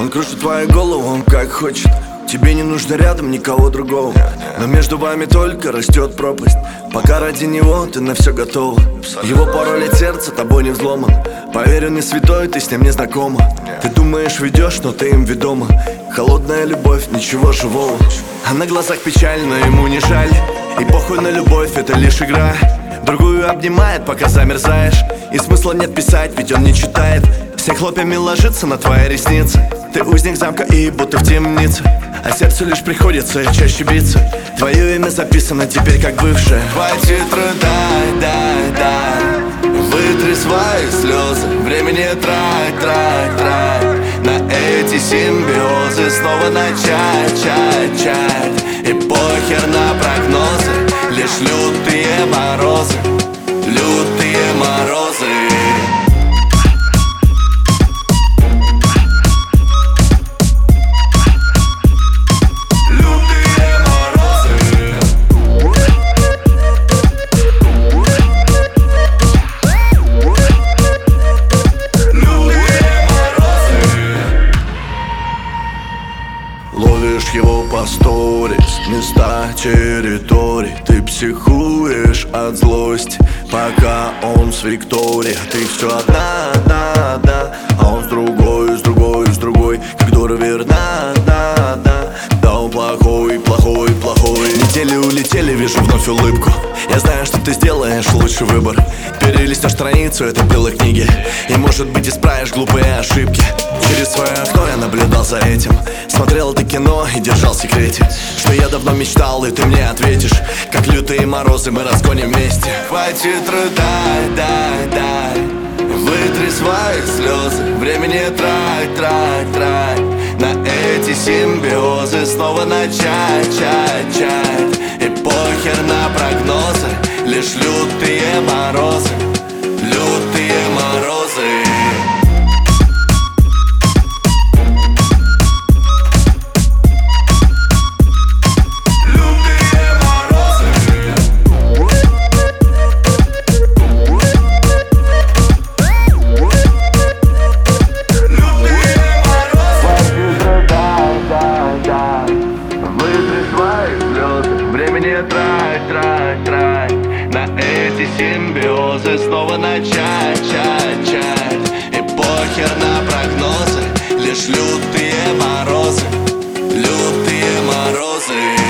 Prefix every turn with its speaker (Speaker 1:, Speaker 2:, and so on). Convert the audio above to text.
Speaker 1: Он кружит твою голову, он как хочет. Тебе не нужно рядом никого другого, но между вами только растет пропасть. Пока ради него ты на все готова. Его пароль от сердца тобой не взломан. Поверь, он не святой, ты с ним не знакома. Ты думаешь, ведешь, но ты им ведома. Холодная любовь, ничего живого. А на глазах печаль, но ему не жаль. И похуй на любовь, это лишь игра. Другую обнимает, пока замерзаешь. И смысла нет писать, ведь он не читает. Все хлопьями ложится на твои ресницы. Ты узник замка и будто в темнице. А сердцу лишь приходится чаще биться. Твое имя записано теперь как бывшее. Хватит рыдать, дай. Вытри свои слезы. Времени трать. На эти симбиозы снова начать. И похер на прогнозы. Лишь лютые морозы. Лютые морозы. Ловишь его по сторис, места, территорий. Ты психуешь от злости, пока он с Викторией. Ты все одна, а он с другой. Как дура верна, да он плохой. Недели улетели, вижу вновь улыбку. Я знаю, что ты сделаешь лучший выбор. Перелистнешь страницу этой белой книги и, может быть, исправишь глупые ошибки. Через свое окно я наблюдал за этим. Смотрел это кино и держал в секрете, что я давно мечтал, и ты мне ответишь. Как лютые морозы мы разгоним вместе. Хватит рыдать, дай. Вытри свои слезы. Времени трать. На эти симбиозы снова начать. И похер на прогнозы. Лишь лютые морозы. Лютые морозы. Времени трать. На эти симбиозы снова начать. И похер на прогнозы. Лишь лютые морозы. Лютые морозы.